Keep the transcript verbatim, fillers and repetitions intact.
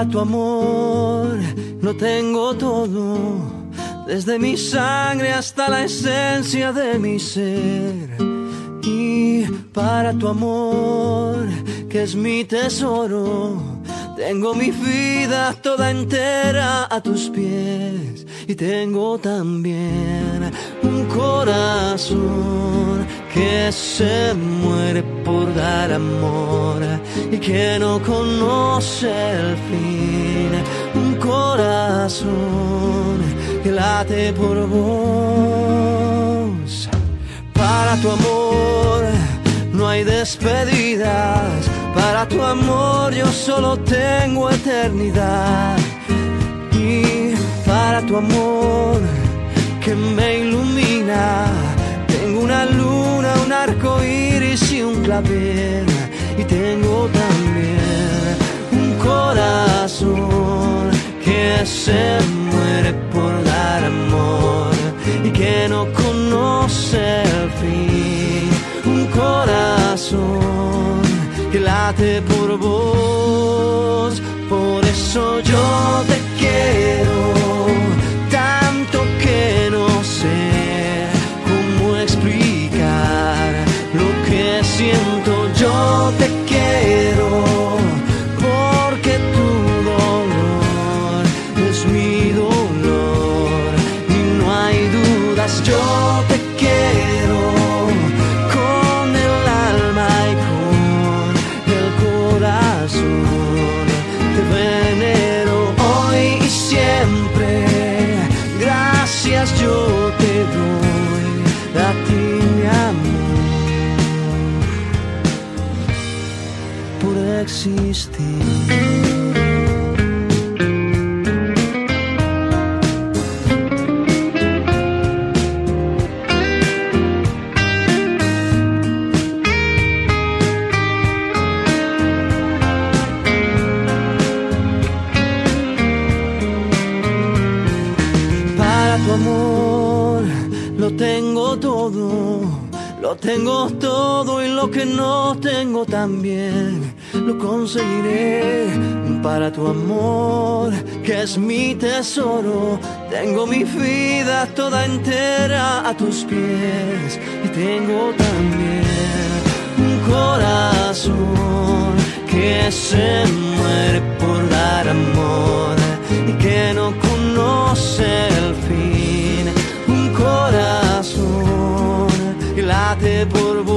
Para tu amor lo tengo todo, desde mi sangre hasta la esencia de mi ser. Y para tu amor, que es mi tesoro, tengo mi vida toda entera a tus pies. Y tengo también un corazón que se muere por dar amor y que no conoce el fin. Un corazón que late por vos. Para tu amor no hay despedidas, para tu amor yo solo tengo eternidad. Y para tu amor que me ilumina, tengo una luna, un arco iris y un clavel. Y tengo también un corazón que se muere por dar amor y que no conoce el fin. Un corazón que late por vos. Por eso yo te quiero tanto que no sé cómo explicar lo que siento. Yo te quiero porque tu dolor es mi dolor y no hay dudas. Yo te quiero con el alma y con el corazón. Te venero hoy y siempre. Gracias yo te doy a ti, mi amor, por existir. Amor, lo tengo todo, lo tengo todo y lo que no tengo también lo conseguiré. Para tu amor, que es mi tesoro, tengo mi vida toda entera a tus pies. Y tengo también un corazón que se muere por dar amor y que no conoce el fin. Un corazón que late por vos.